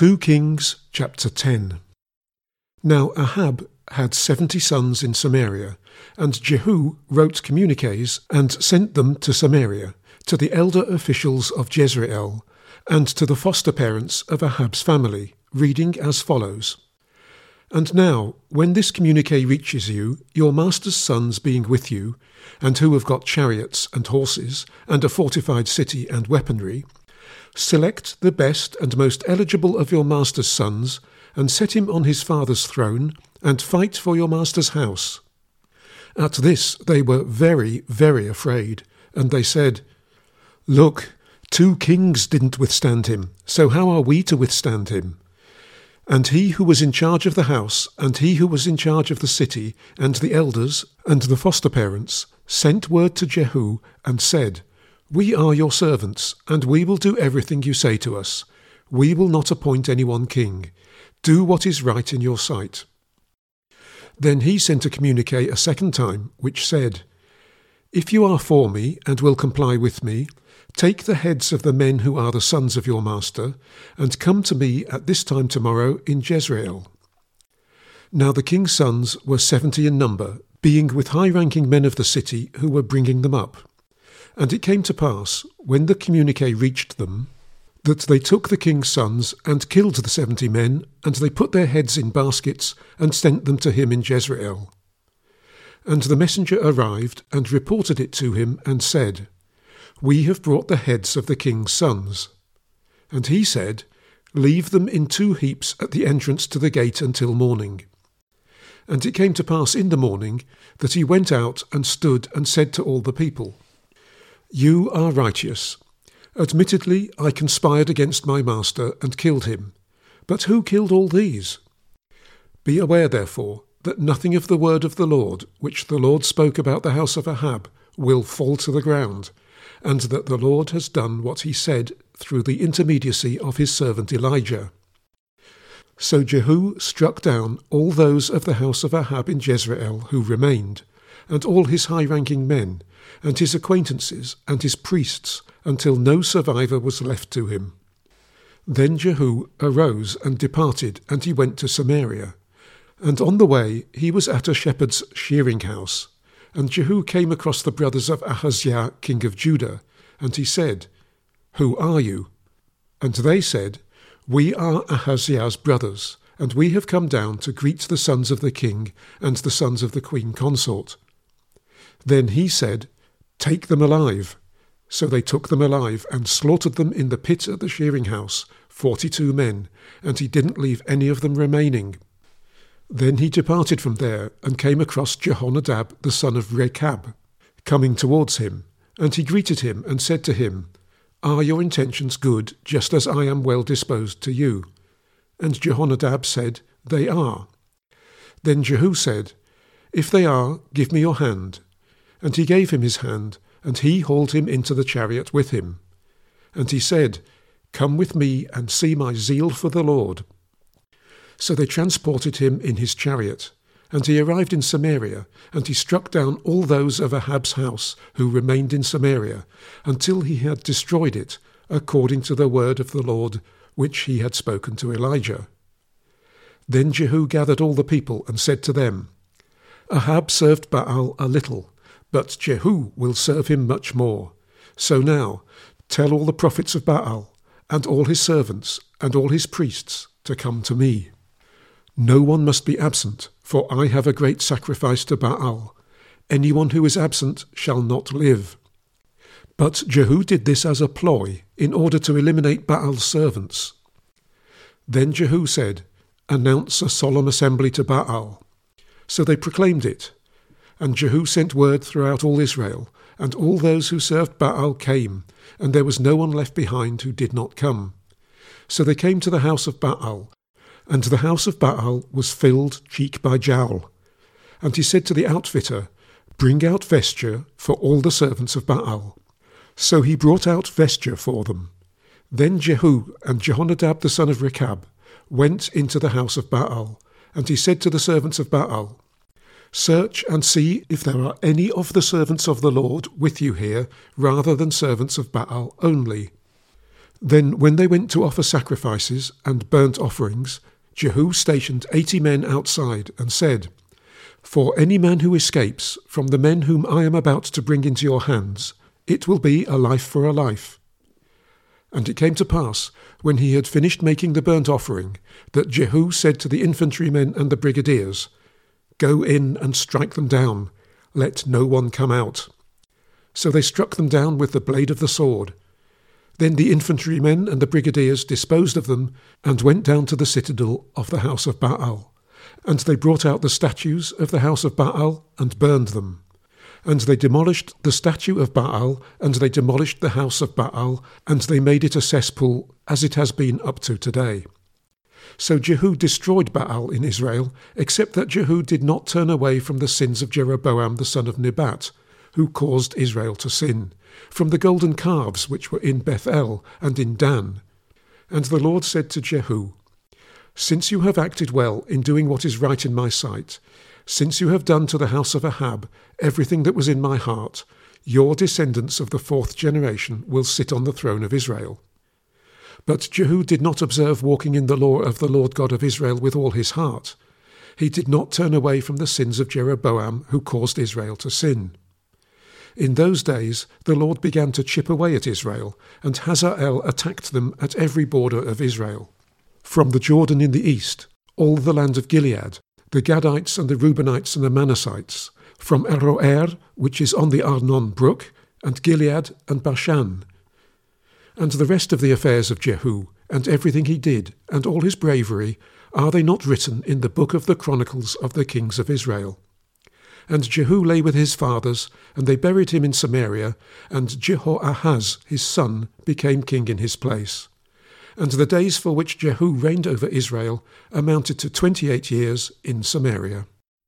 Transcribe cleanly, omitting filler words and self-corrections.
2 Kings chapter 10. Now Ahab had 70 sons in Samaria, and Jehu wrote communiques and sent them to Samaria, to the elder officials of Jezreel, and to the foster parents of Ahab's family, reading as follows. And now, when this communique reaches you, your master's sons being with you, and who have got chariots and horses, and a fortified city and weaponry, select the best and most eligible of your master's sons, and set him on his father's throne, and fight for your master's house. At this they were very, very afraid, and they said, Look, 2 kings didn't withstand him, so how are we to withstand him? And he who was in charge of the house, and he who was in charge of the city, and the elders, and the foster parents, sent word to Jehu, and said, We are your servants, and we will do everything you say to us. We will not appoint anyone king. Do what is right in your sight. Then he sent a communique a second time, which said, If you are for me, and will comply with me, take the heads of the men who are the sons of your master, and come to me at this time tomorrow in Jezreel. Now the king's sons were 70 in number, being with high-ranking men of the city who were bringing them up. And it came to pass, when the communique reached them, that they took the king's sons and killed the 70 men, and they put their heads in baskets and sent them to him in Jezreel. And the messenger arrived and reported it to him and said, We have brought the heads of the king's sons. And he said, Leave them in 2 heaps at the entrance to the gate until morning. And it came to pass in the morning that he went out and stood and said to all the people, You are righteous. Admittedly, I conspired against my master and killed him. But who killed all these? Be aware, therefore, that nothing of the word of the Lord, which the Lord spoke about the house of Ahab, will fall to the ground, and that the Lord has done what he said through the intermediacy of his servant Elijah. So Jehu struck down all those of the house of Ahab in Jezreel who remained, and all his high-ranking men, and his acquaintances, and his priests, until no survivor was left to him. Then Jehu arose and departed, and he went to Samaria. And on the way he was at a shepherd's shearing house. And Jehu came across the brothers of Ahaziah, king of Judah, and he said, Who are you? And they said, We are Ahaziah's brothers, and we have come down to greet the sons of the king and the sons of the queen consort. Then he said, Take them alive. So they took them alive and slaughtered them in the pit at the shearing house, 42 men, and he didn't leave any of them remaining. Then he departed from there and came across Jehonadab the son of Rechab, coming towards him, and he greeted him and said to him, Are your intentions good, just as I am well disposed to you? And Jehonadab said, They are. Then Jehu said, If they are, give me your hand. And he gave him his hand, and he hauled him into the chariot with him. And he said, Come with me and see my zeal for the Lord. So they transported him in his chariot, and he arrived in Samaria, and he struck down all those of Ahab's house who remained in Samaria, until he had destroyed it, according to the word of the Lord, which he had spoken to Elijah. Then Jehu gathered all the people and said to them, Ahab served Baal a little, but Jehu will serve him much more. So now, tell all the prophets of Baal, and all his servants, and all his priests, to come to me. No one must be absent, for I have a great sacrifice to Baal. Anyone who is absent shall not live. But Jehu did this as a ploy, in order to eliminate Baal's servants. Then Jehu said, Announce a solemn assembly to Baal. So they proclaimed it. And Jehu sent word throughout all Israel, and all those who served Baal came, and there was no one left behind who did not come. So they came to the house of Baal, and the house of Baal was filled cheek by jowl. And he said to the outfitter, Bring out vesture for all the servants of Baal. So he brought out vesture for them. Then Jehu and Jehonadab the son of Rechab went into the house of Baal, and he said to the servants of Baal, Search and see if there are any of the servants of the Lord with you here, rather than servants of Baal only. Then when they went to offer sacrifices and burnt offerings, Jehu stationed 80 men outside and said, "For any man who escapes from the men whom I am about to bring into your hands, it will be a life for a life." And it came to pass, when he had finished making the burnt offering, that Jehu said to the infantrymen and the brigadiers, "Go in and strike them down, let no one come out." So they struck them down with the blade of the sword. Then the infantrymen and the brigadiers disposed of them and went down to the citadel of the house of Baal. And they brought out the statues of the house of Baal and burned them. And they demolished the statue of Baal, and they demolished the house of Baal, and they made it a cesspool, as it has been up to today. So Jehu destroyed Baal in Israel, except that Jehu did not turn away from the sins of Jeroboam the son of Nebat, who caused Israel to sin, from the golden calves which were in Bethel and in Dan. And the Lord said to Jehu, "Since you have acted well in doing what is right in my sight, since you have done to the house of Ahab everything that was in my heart, your descendants of the 4th generation will sit on the throne of Israel." But Jehu did not observe walking in the law of the Lord God of Israel with all his heart. He did not turn away from the sins of Jeroboam, who caused Israel to sin. In those days the Lord began to chip away at Israel, and Hazael attacked them at every border of Israel. From the Jordan in the east, all the land of Gilead, the Gadites and the Reubenites and the Manassites, from Aroer, which is on the Arnon brook, and Gilead and Bashan. And the rest of the affairs of Jehu, and everything he did, and all his bravery, are they not written in the book of the Chronicles of the kings of Israel? And Jehu lay with his fathers, and they buried him in Samaria, and Jehoahaz his son became king in his place. And the days for which Jehu reigned over Israel amounted to 28 years in Samaria.